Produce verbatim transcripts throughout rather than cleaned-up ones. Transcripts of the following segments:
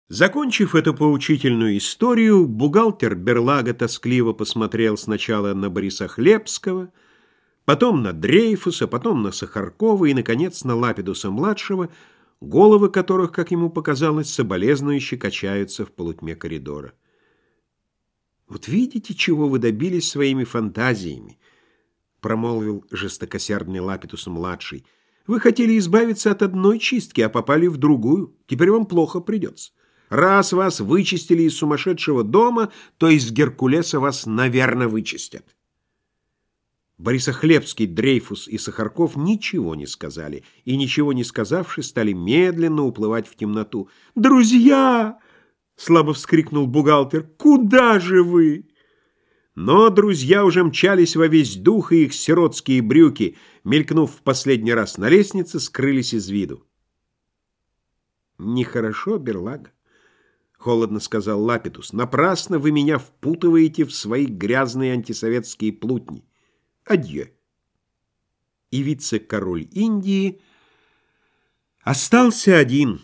Закончив эту поучительную историю, бухгалтер Берлага тоскливо посмотрел сначала на Бориса Хлебского, потом на Дрейфуса, потом на Сахаркова и, наконец, на Лапидуса-младшего, головы которых, как ему показалось, соболезнующе качаются в полутьме коридора. «Вот видите, чего вы добились своими фантазиями», — промолвил жестокосердный Лапидус-младший. «Вы хотели избавиться от одной чистки, а попали в другую. Теперь вам плохо придется. Раз вас вычистили из сумасшедшего дома, то из Геркулеса вас, наверное, вычистят». Борисохлебский, Дрейфус и Сахарков ничего не сказали, и, ничего не сказавши, стали медленно уплывать в темноту. «Друзья!» — слабо вскрикнул бухгалтер. «Куда же вы?» Но друзья уже мчались во весь дух, и их сиротские брюки, мелькнув в последний раз на лестнице, скрылись из виду. «Нехорошо, Берлага», — холодно сказал Лапидус. «Напрасно вы меня впутываете в свои грязные антисоветские плутни. Адье». И вице-король Индии остался один.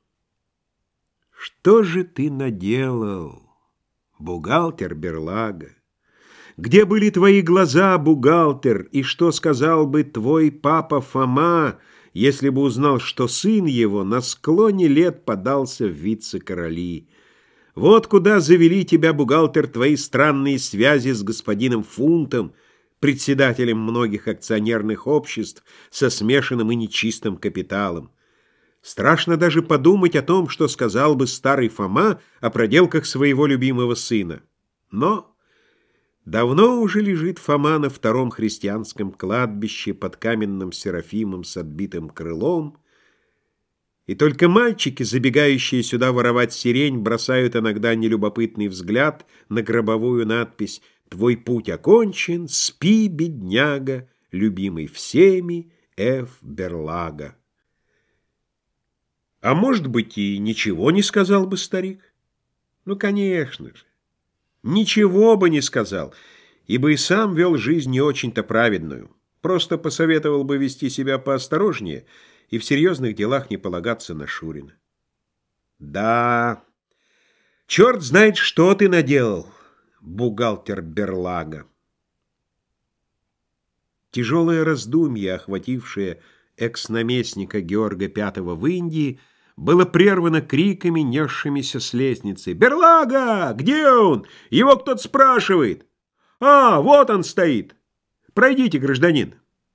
«Что же ты наделал, бухгалтер Берлага? Где были твои глаза, бухгалтер, и что сказал бы твой папа Фома, если бы узнал, что сын его на склоне лет подался в вице-короли? Вот куда завели тебя, бухгалтер, твои странные связи с господином Фунтом, председателем многих акционерных обществ со смешанным и нечистым капиталом. Страшно даже подумать о том, что сказал бы старый Фома о проделках своего любимого сына. Но давно уже лежит Фома на втором христианском кладбище под каменным серафимом с отбитым крылом, и только мальчики, забегающие сюда воровать сирень, бросают иногда нелюбопытный взгляд на гробовую надпись «Твой путь окончен, спи, бедняга, любимый всеми Ф. Берлага». А может быть, и ничего не сказал бы старик? Ну, конечно же, ничего бы не сказал, ибо и сам вел жизнь не очень-то праведную. Просто посоветовал бы вести себя поосторожнее и в серьезных делах не полагаться на Шурина. Да, черт знает, что ты наделал, бухгалтер Берлага. Тяжелое раздумье, охватившее экс-наместника Георга Пятого в Индии, было прервано криками, несшимися с лестницы. «Берлага! Где он? Его кто-то спрашивает!» «А, вот он стоит! Пройдите, гражданин!»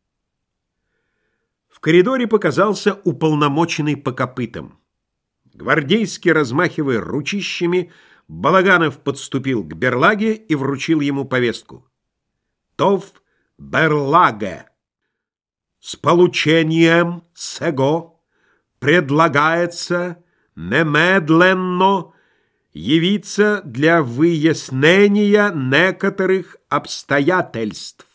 В коридоре показался уполномоченный по копытам. Гвардейски размахивая ручищами, Балаганов подступил к Берлаге и вручил ему повестку. «Тов Берлаге! С получением сего предлагается немедленно явиться для выяснения некоторых обстоятельств».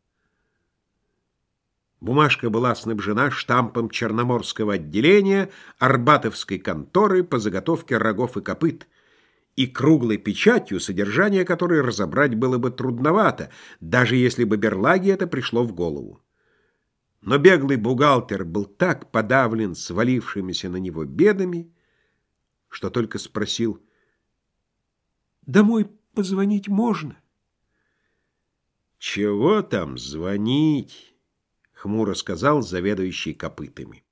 Бумажка была снабжена штампом Черноморского отделения Арбатовской конторы по заготовке рогов и копыт и круглой печатью, содержание которой разобрать было бы трудновато, даже если бы Берлаге это пришло в голову. Но беглый бухгалтер был так подавлен свалившимися на него бедами, что только спросил: «Домой позвонить можно?» «Чего там звонить?» — хмуро сказал заведующий копытами.